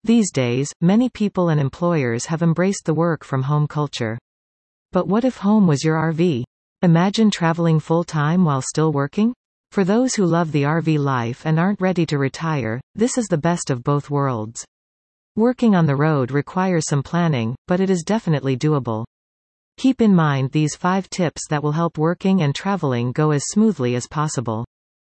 These days, many people and employers have embraced the work-from-home culture. But what if home was your RV? Imagine traveling full-time while still working? For those who love the RV life and aren't ready to retire, this is the best of both worlds. Working on the road requires some planning, but it is definitely doable. Keep in mind these 5 tips that will help working and traveling go as smoothly as possible.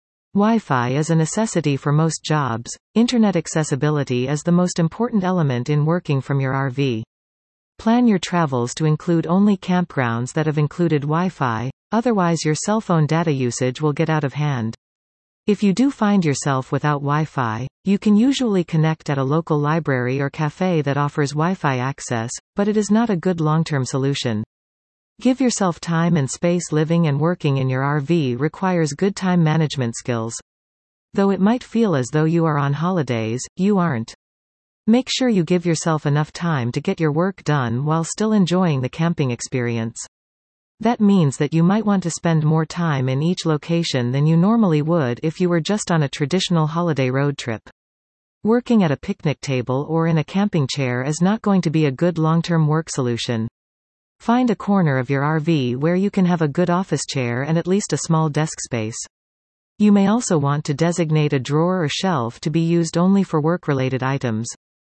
Wi-Fi is a necessity for most jobs. Internet accessibility is the most important element in working from your RV. Plan your travels to include only campgrounds that have included Wi-Fi, otherwise your cell phone data usage will get out of hand. If you do find yourself without Wi-Fi, you can usually connect at a local library or cafe that offers Wi-Fi access, but it is not a good long-term solution. Give yourself time and space. Living and working in your RV requires good time management skills. Though it might feel as though you are on holidays, you aren't. Make sure you give yourself enough time to get your work done while still enjoying the camping experience. That means that you might want to spend more time in each location than you normally would if you were just on a traditional holiday road trip. Working at a picnic table or in a camping chair is not going to be a good long-term work solution. Find a corner of your RV where you can have a good office chair and at least a small desk space. You may also want to designate a drawer or shelf to be used only for work-related items.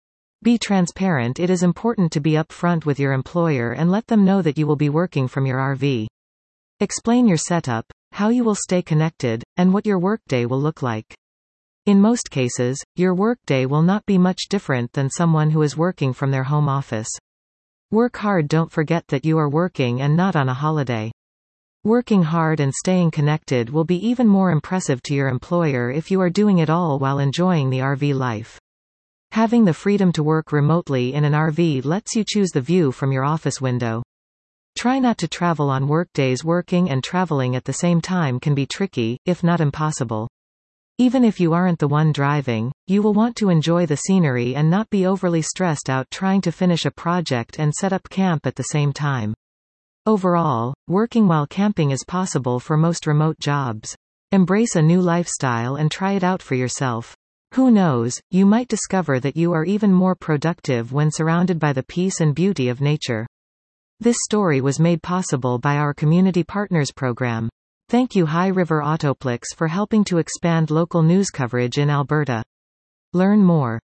Be transparent. It is important to be upfront with your employer and let them know that you will be working from your RV. Explain your setup, how you will stay connected, and what your workday will look like. In most cases, your workday will not be much different than someone who is working from their home office. Work hard. Don't forget that you are working and not on a holiday. Working hard and staying connected will be even more impressive to your employer if you are doing it all while enjoying the RV life. Having the freedom to work remotely in an RV lets you choose the view from your office window. Try not to travel on workdays. Working and traveling at the same time can be tricky, if not impossible. Even if you aren't the one driving, you will want to enjoy the scenery and not be overly stressed out trying to finish a project and set up camp at the same time. Overall, working while camping is possible for most remote jobs. Embrace a new lifestyle and try it out for yourself. Who knows, you might discover that you are even more productive when surrounded by the peace and beauty of nature. This story was made possible by our Community Partners program. Thank you High River Autoplex for helping to expand local news coverage in Alberta. Learn more